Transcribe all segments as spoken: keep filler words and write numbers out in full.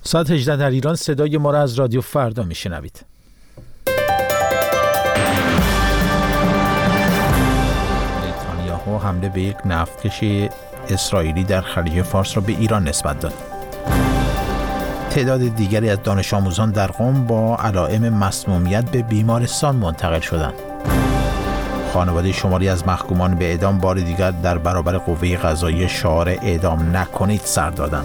ساعت هجده در ایران صدای ما را از رادیو فردا میشنوید. نتانیاهو حمله به یک نفتکش اسرائیلی در خلیج فارس را به ایران نسبت داد. تعداد دیگری از دانش آموزان در قم با علائم مسمومیت به بیمارستان منتقل شدند. خانواده شماری از محکومان به اعدام بار دیگر در برابر قوه قضاییه شعار اعدام نکنید سر دادند.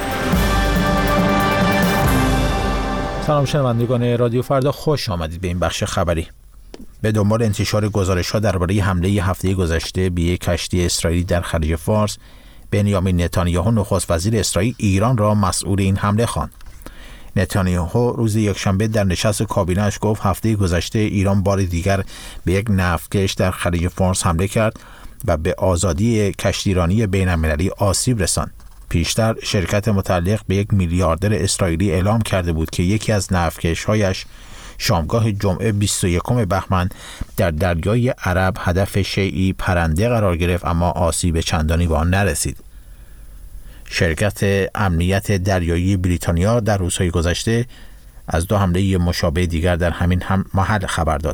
سلام شنوندگان رادیو فردا، خوش آمدید به این بخش خبری. به دنبال انتشار گزارش‌ها درباره حمله هفته گذشته به یک کشتی اسرائیلی در خلیج فارس، بنیامین نتانیاهو نخست وزیر اسرائیل ایران را مسئول این حمله خواند. نتانیاهو روز یکشنبه در نشست کابینه‌اش گفت هفته گذشته ایران بار دیگر به یک نفتکش در خلیج فارس حمله کرد و به آزادی کشتیرانی بین‌المللی آسیب رساند. پیشتر شرکت متعلق به یک میلیاردر اسرائیلی اعلام کرده بود که یکی از نفتکش‌هایش شامگاه جمعه بیست و یکم بهمن در دریای عرب هدف شیعی پرنده قرار گرفت، اما آسیب چندانی به آن نرسید. شرکت امنیت دریایی بریتانیا در روزهای گذشته از دو حمله مشابه دیگر در همین هم محل خبر داد.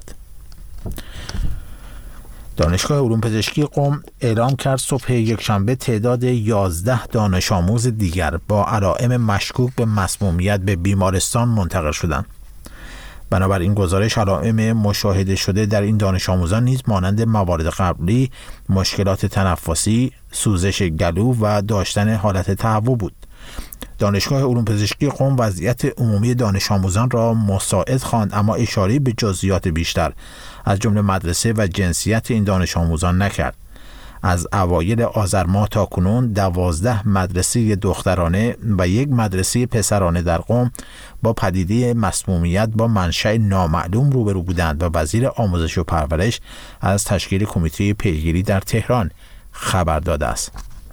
دانشگاه علوم پزشکی قم اعلام کرد صبح یکشنبه تعداد یازده دانش آموز دیگر با علائم مشکوک به مسمومیت به بیمارستان منتقل شدند. بنابراین گزارش علائم مشاهده شده در این دانش آموزان نیز مانند موارد قبلی مشکلات تنفسی، سوزش گلو و داشتن حالت تهوع بود. دانشگاه علوم پزشکی قم وضعیت عمومی دانش آموزان را مساعد خواند، اما اشاره به جزئیات بیشتر از جمله مدرسه و جنسیت این دانش آموزان نکرد. از اوایل آذر ماه تا کنون دوازده مدرسه دخترانه و یک مدرسه پسرانه در قم با پدیده مسمومیت با منشأ نامعلوم روبرو بودند و وزیر آموزش و پرورش از تشکیل کمیته پیگیری در تهران خبر داده است.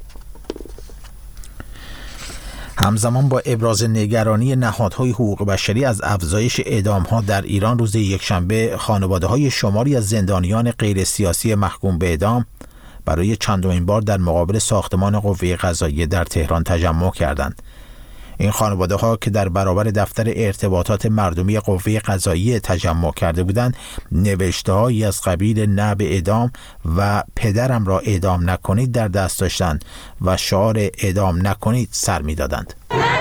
همزمان با ابراز نگرانی نهادهای حقوق بشری از افزایش اعدام‌ها در ایران، روز یکشنبه خانواده‌های شماری از زندانیان غیر سیاسی محکوم به اعدام برای چندمین بار در مقابل ساختمان قوه قضاییه در تهران تجمع کردند. این خانواده ها که در برابر دفتر ارتباطات مردمی قوه قضاییه تجمع کرده بودند، نوشته‌هایی از قبیل نه به اعدام و پدرم را اعدام نکنید در دست داشتند و شعار اعدام نکنید سر می‌دادند.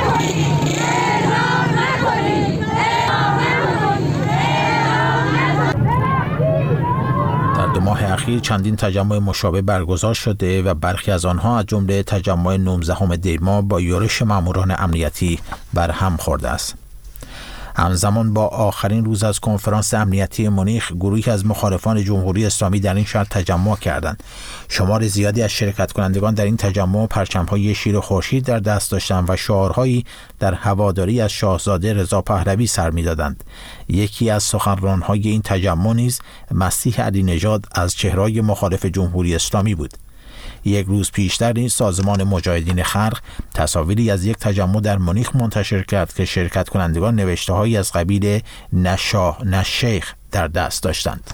دو ماه اخیر چندین تجمع مشابه برگزار شده و برخی از آنها از جمله تجمع نوزدهم دی ماه با یورش ماموران امنیتی بر هم خورده است. همزمان با آخرین روز از کنفرانس امنیتی مونیخ، گروهی از مخالفان جمهوری اسلامی در این شهر تجمع کردند. شمار زیادی از شرکت کنندگان در این تجمع پرچم‌های شیر خورشید در دست داشتند و شعارهایی در هواداری از شاهزاده رضا پهلوی سر می‌دادند. یکی از سخنران‌های این تجمع نیز مسیح علی نژاد از چهره‌های مخالف جمهوری اسلامی بود. یک روز پیشتر این سازمان مجاهدین خلق تصاویری از یک تجمع در مونیخ منتشر کرد که شرکت کنندگان نوشته‌هایی از قبیل نه شاه نه شیخ در دست داشتند.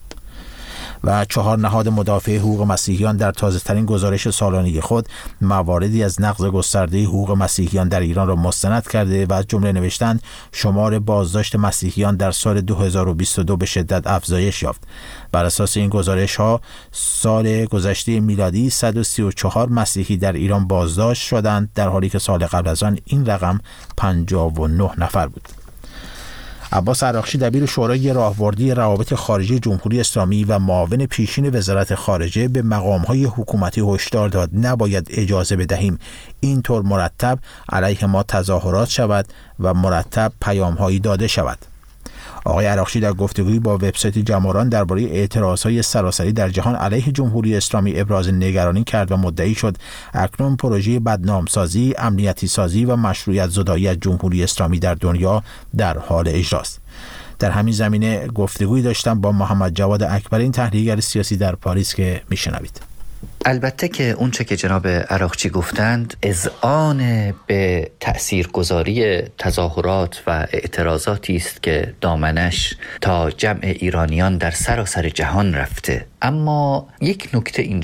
و چهار نهاد مدافع حقوق مسیحیان در تازه‌ترین گزارش سالانه خود مواردی از نقض گسترده حقوق مسیحیان در ایران را مستند کرده و از جمله نوشتند شمار بازداشت مسیحیان در سال دو هزار و بیست و دو به شدت افزایش یافت. بر اساس این گزارش ها سال گذشته میلادی صد و سی و چهار مسیحی در ایران بازداشت شدند، در حالی که سال قبل از آن این رقم پنجاه و نه نفر بود. عباس عراقچی دبیر شورای راهبردی روابط خارجی جمهوری اسلامی و معاون پیشین وزارت خارجه به مقام‌های حکومتی هشدار داد نباید اجازه بدهیم اینطور مرتب علیه ما تظاهرات شود و مرتب پیام‌هایی داده شود. آقای عراقچی در گفتگویی با وبسایت جماران درباره اعتراضهای سراسری در جهان علیه جمهوری اسلامی ابراز نگرانی کرد و مدعی شد اکنون پروژه بدنامسازی، امنیتی سازی و مشروعیت زدایی از جمهوری اسلامی در دنیا در حال اجراست. در همین زمینه گفتگویی داشتم با محمد جواد اکبری، تحلیلگر سیاسی در پاریس، که میشنوید. البته که اون چه که جناب عراقچی گفتند اذعان به تأثیرگذاری تظاهرات و اعتراضاتی است که دامنش تا جمع ایرانیان در سراسر جهان رفته، اما یک نکته اینجا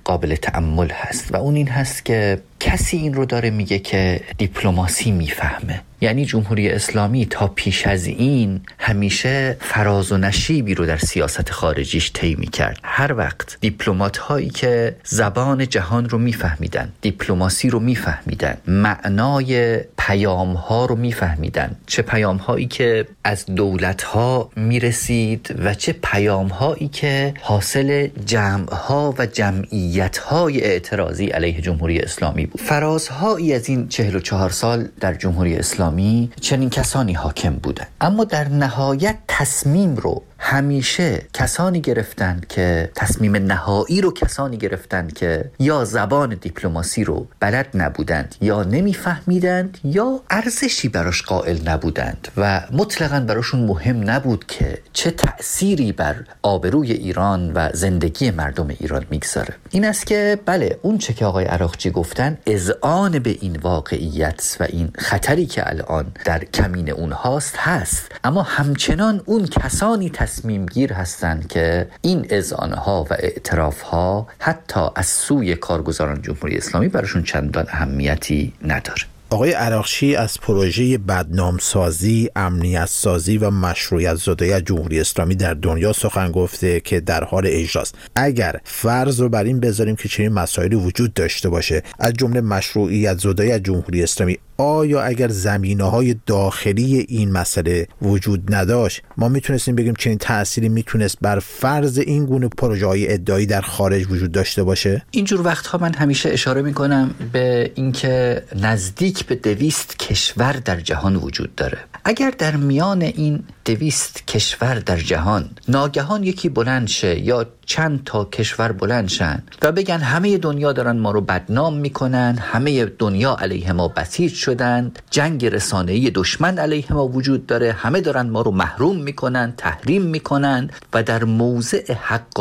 قابل تأمل هست و اون این هست که کسی این رو داره میگه که دیپلماسی میفهمه. یعنی جمهوری اسلامی تا پیش از این همیشه فراز و نشیبی رو در سیاست خارجیش طی می‌کرد. هر وقت دیپلمات هایی که زبان جهان رو میفهمیدن، دیپلماسی رو میفهمیدن، معنای پیام ها رو میفهمیدن، چه پیام هایی که از دولت ها میرسید و چه پیام هایی که حاصل جمع ها و جمعیت های اعتراضی علیه جمهوری اسلامی بود. فرازهایی از این چهل و چهار سال در جمهوری اسلامی چنین کسانی حاکم بودند، اما در نهایت تصمیم رو همیشه کسانی گرفتند که تصمیم نهایی رو کسانی گرفتند که یا زبان دیپلماسی رو بلد نبودند یا نمیفهمیدند یا ارزشی براش قائل نبودند و مطلقاً براشون مهم نبود که چه تأثیری بر آبروی ایران و زندگی مردم ایران میگذاره. این است که بله، اون چه که آقای عراقچی گفتن اذعان به این واقعیت و این خطری که الان در کمین اونهاست هست، اما همچنان اون کسانی تصمیم گیر هستند که این اذعانها و اعترافها حتی از سوی کارگزاران جمهوری اسلامی براشون چندان اهمیتی نداره. آقای عراقچی از پروژه بدنامسازی، امنیت سازی و مشروعیت زدایی از جمهوری اسلامی در دنیا سخن گفته که در حال اجراست. اگر فرض رو بر این بذاریم که چنین مسائلی وجود داشته باشه، از جمله مشروعیت زدایی از جمهوری اسلامی، آیا اگر زمینه‌های داخلی این مسئله وجود نداشت، ما میتونستیم بگیم چنین تأثیری میتونست بر فرض این گونه پروژه‌های ادعایی در خارج وجود داشته باشه؟ اینجور وقتها من همیشه اشاره میکنم به اینکه نزدیک به دویست کشور در جهان وجود داره. اگر در میان این دویست کشور در جهان ناگهان یکی بلند شه یا چند تا کشور بلند شن و بگن همه دنیا دارن ما رو بدنام میکنن، همه دنیا علیه ما بسیج شدن، جنگ رسانه‌ای دشمن علیه ما وجود داره، همه دارن ما رو محروم میکنن، تحریم میکنن و در موضع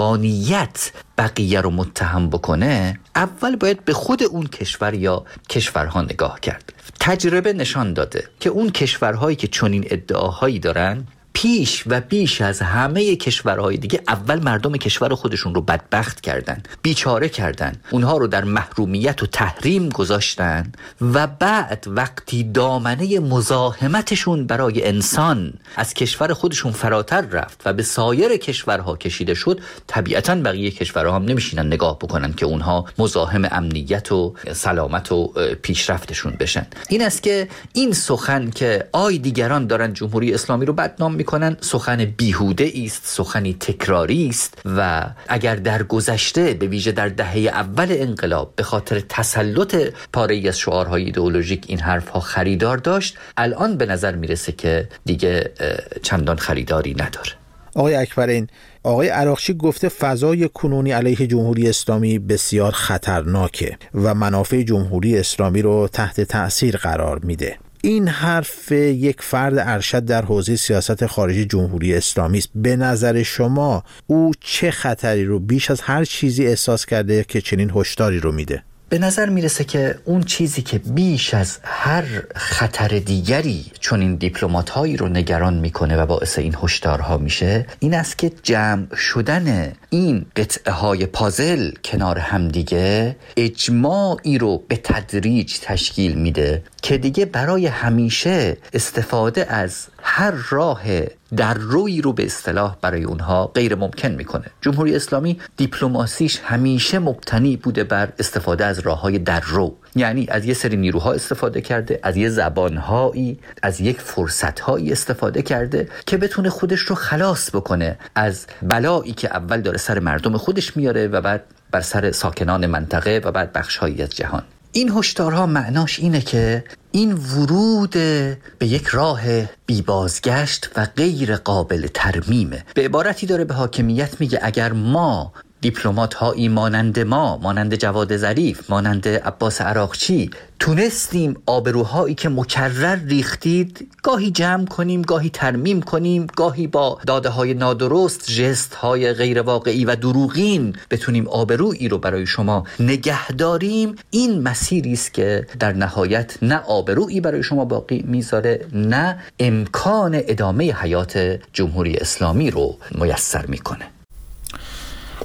حقانیت بقیه رو متهم بکنه، اول باید به خود اون کشور یا کشورها نگاه کرد. تجربه نشان داده که اون کشورهایی که چنین ادعاهایی دارن پیش و بیش از همه کشورهای دیگه اول مردم کشور خودشون رو بدبخت کردن، بیچاره کردن، اونها رو در محرومیت و تحریم گذاشتن و بعد وقتی دامنه مزاحمتشون برای انسان از کشور خودشون فراتر رفت و به سایر کشورها کشیده شد، طبیعتاً بقیه کشورها هم نمیشینن نگاه بکنن که اونها مزاحم امنیت و سلامت و پیشرفتشون بشن. این است که این سخن که آی دیگران دارن جمهوری اسلامی رو بدنام میکنن سخن بیهوده است، سخنی تکراری است و اگر در گذشته به ویژه در دهه اول انقلاب به خاطر تسلط پاره‌ای از شعارهای ایدئولوژیک این حرفها خریدار داشت، الان به نظر میرسه که دیگه چندان خریداری نداره. آقای اکبرین، آقای عراقچی گفته فضای کنونی علیه جمهوری اسلامی بسیار خطرناکه و منافع جمهوری اسلامی رو تحت تأثیر قرار میده. این حرف یک فرد ارشد در حوزه سیاست خارجی جمهوری اسلامی است. به نظر شما او چه خطری رو بیش از هر چیزی احساس کرده که چنین هشداری رو میده؟ به نظر میرسه که اون چیزی که بیش از هر خطر دیگری چون این دیپلمات هایی رو نگران میکنه و باعث این هشدارها میشه، این است که جمع شدن این قطعه های پازل کنار همدیگه اجماعی رو به تدریج تشکیل میده که دیگه برای همیشه استفاده از هر راه در روی رو به اصطلاح برای اونها غیر ممکن میکنه. جمهوری اسلامی دیپلماسیش همیشه مبتنی بوده بر استفاده از راههای در رو، یعنی از یه سری نیروها استفاده کرده، از یه زبانهایی، از یک فرصتهایی استفاده کرده که بتونه خودش رو خلاص بکنه از بلایی که اول داره سر مردم خودش میاره و بعد بر سر ساکنان منطقه و بعد بخش‌هایی از جهان. این هشدارها معناش اینه که این ورود به یک راه بی‌بازگشت و غیر قابل ترمیمه. به عبارتی داره به حاکمیت میگه اگر ما دیپلمات هایی مانند ما، مانند جواد ظریف، مانند عباس عراقچی تونستیم آبروهایی که مکرر ریختید گاهی جمع کنیم، گاهی ترمیم کنیم، گاهی با داده های نادرست، ژست های غیر واقعی و دروغین بتونیم آبرویی رو برای شما نگه داریم، این مسیری است که در نهایت نه آبرویی برای شما باقی میذاره نه امکان ادامه حیات جمهوری اسلامی رو میسر میکنه.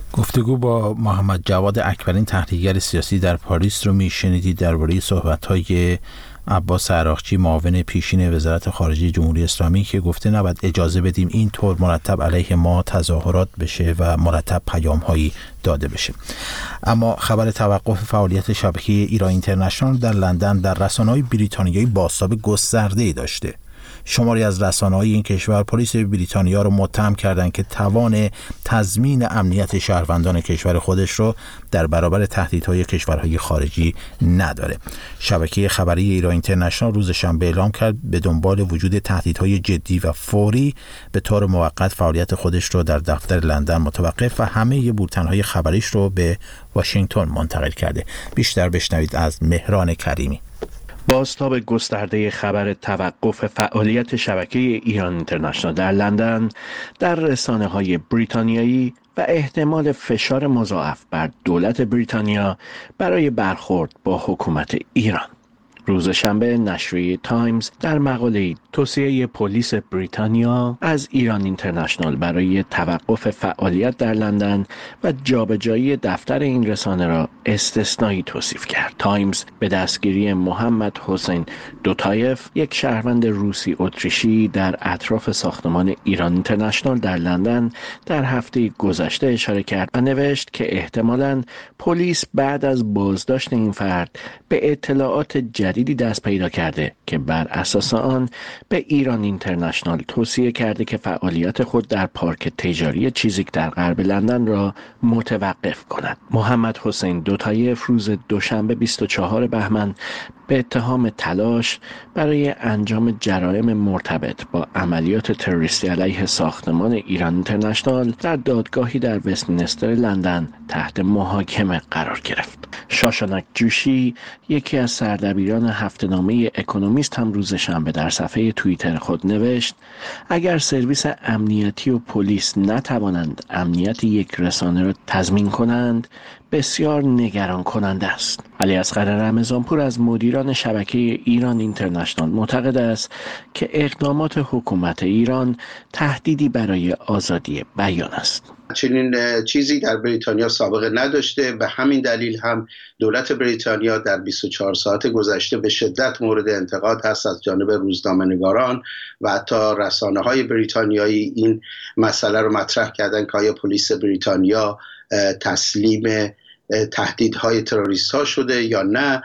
گفتگو با محمد جواد اکبرین، تحلیلگر سیاسی در پاریس رو میشنیدید درباره صحبت‌های عباس عراقچی، معاون پیشین وزارت خارجه جمهوری اسلامی، که گفته نباید اجازه بدیم این طور مرتب علیه ما تظاهرات بشه و مرتب پیام‌هایی داده بشه. اما خبر توقف فعالیت شبکه ایران اینترنشنال در لندن در رسانه‌های بریتانیایی بازتاب گسترده‌ای داشته. شماری از رسانه‌های این کشور پلیس بریتانیا رو متهم کردند که توان تضمین امنیت شهروندان کشور خودش رو در برابر تهدیدهای کشورهای خارجی نداره. شبکه خبری ایران اینترنشنال روز شنبه اعلام کرد به دنبال وجود تهدیدهای جدی و فوری به طور موقت فعالیت خودش رو در دفتر لندن متوقف و همه بولتن‌های خبریش رو به واشنگتن منتقل کرده. بیشتر بشنوید از مهران کریمی. بازتاب گسترده خبر توقف فعالیت شبکه ایران اینترنشنال در لندن در رسانه‌های بریتانیایی و احتمال فشار مضاعف بر دولت بریتانیا برای برخورد با حکومت ایران. روز شنبه نشریه تایمز در مقاله‌ای توصیه پلیس بریتانیا از ایران اینترنشنال برای توقف فعالیت در لندن و جابجایی دفتر این رسانه را استثنایی توصیف کرد. تایمز به دستگیری محمد حسین دوتایف، یک شهروند روسی اتریشی در اطراف ساختمان ایران اینترنشنال در لندن در هفته گذشته اشاره کرد و نوشت که احتمالاً پلیس بعد از بازداشت این فرد به اطلاعات جدید دیدی دست پیدا کرده که بر اساس آن به ایران اینترنشنال توصیه کرده که فعالیت خود در پارک تجاری چیزیک در غرب لندن را متوقف کند. محمد حسین دوتایف روز دوشنبه بیست و چهارم بهمن به اتهام تلاش برای انجام جرایم مرتبط با عملیات تروریستی علیه ساختمان ایران اینترنشنال در دادگاهی در وستمینستر لندن تحت محاکمه قرار گرفت. شاشانک جوشی، یکی از سردبیران هفته‌نامه اکونومیست، هم روز شنبه در صفحه توییتر خود نوشت اگر سرویس امنیتی و پلیس نتوانند امنیت یک رسانه را تضمین کنند بسیار نگران کننده است. علیاصغر رمضانپور از مدیران شبکه ایران اینترنشنال معتقد است که اقدامات حکومت ایران تهدیدی برای آزادی بیان است. چنین چیزی در بریتانیا سابقه نداشته. به همین دلیل هم دولت بریتانیا در بیست و چهار ساعت گذشته به شدت مورد انتقاد هست از جانب روزنامه‌نگاران و حتی رسانه‌های بریتانیایی. این مسئله رو مطرح کردن که آیا پلیس بریتانیا تسلیم تهدیدهای تروریست ها شده یا نه،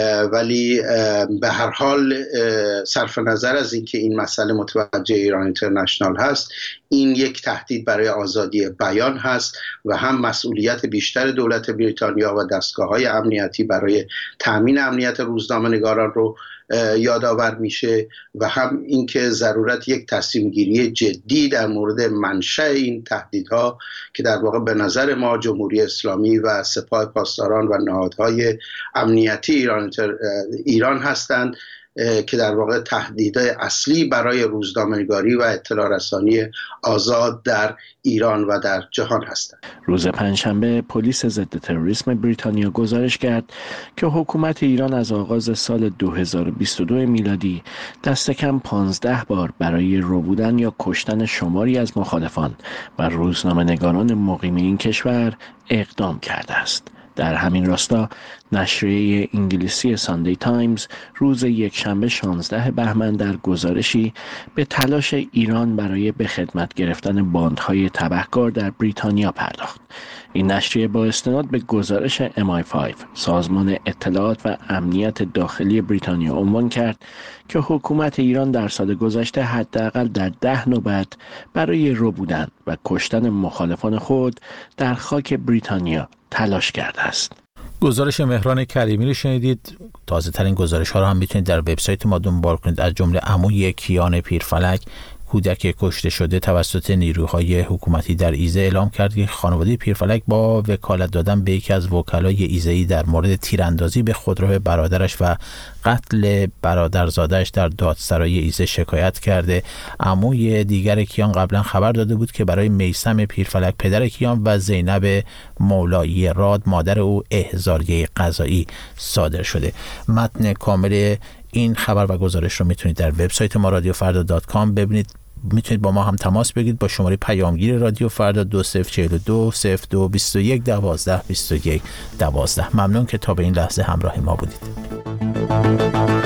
ولی به هر حال صرف نظر از اینکه این مسئله متوجه ایران اینترنشنال هست، این یک تهدید برای آزادی بیان هست و هم مسئولیت بیشتر دولت بریتانیا و دستگاه‌های امنیتی برای تأمین امنیت روزنامه‌نگاران رو یادآور میشه و هم اینکه ضرورت یک تصمیم گیری جدی در مورد منشأ این تهدیدها که در واقع به نظر ما جمهوری اسلامی و سپاه پاسداران و نهادهای امنیتی ایران ایران هستند که در واقع تهدیدهای اصلی برای روزنامه‌نگاری و اطلاع رسانی آزاد در ایران و در جهان هستند. روز پنجشنبه پلیس ضد تروریسم بریتانیا گزارش کرد که حکومت ایران از آغاز سال دو هزار و بیست و دو میلادی دست کم پانزده بار برای ربودن یا کشتن شماری از مخالفان و روزنامه‌نگاران مقیم این کشور اقدام کرده است. در همین راستا نشریه انگلیسی ساندی تایمز روز یکشنبه شانزده بهمن در گزارشی به تلاش ایران برای به خدمت گرفتن باندهای تبهکار در بریتانیا پرداخت. این نشریه با استناد به گزارش ام آی پنج سازمان اطلاعات و امنیت داخلی بریتانیا عنوان کرد که حکومت ایران در سال گذشته حداقل در ده نوبت برای ربودن و کشتن مخالفان خود در خاک بریتانیا تلاش کرده است. گزارش مهران کریمی رو شنیدید. تازه ترین گزارش ها رو هم میتونید در وبسایت ما دنبال کنید. از جمله عموی کیان پیرفلک، کودک کشته شده توسط نیروهای حکومتی در ایزه، اعلام کرد که خانواده پیرفلک با وکالت دادن به یکی از وکلای ایزه‌ای در مورد تیراندازی به خودرو برادرش و قتل برادرزاده‌اش در دادسرای ایزه شکایت کرده. عموی دیگر کیان قبلا خبر داده بود که برای میثم پیرفلک پدر کیان و زینب مولایی راد مادر او احضاریه قضایی صادر شده. متن کامل این خبر و گزارش رو میتونید در وبسایت ما رادیو فردا دات کام ببینید. میتونید با ما هم تماس بگیرید با شماره پیامگیر رادیو فردا دو صفر چهل و دو صفر دو بیست و یک دوازده بیست و یک دوازده. ممنون که تا به این لحظه همراه ما بودید.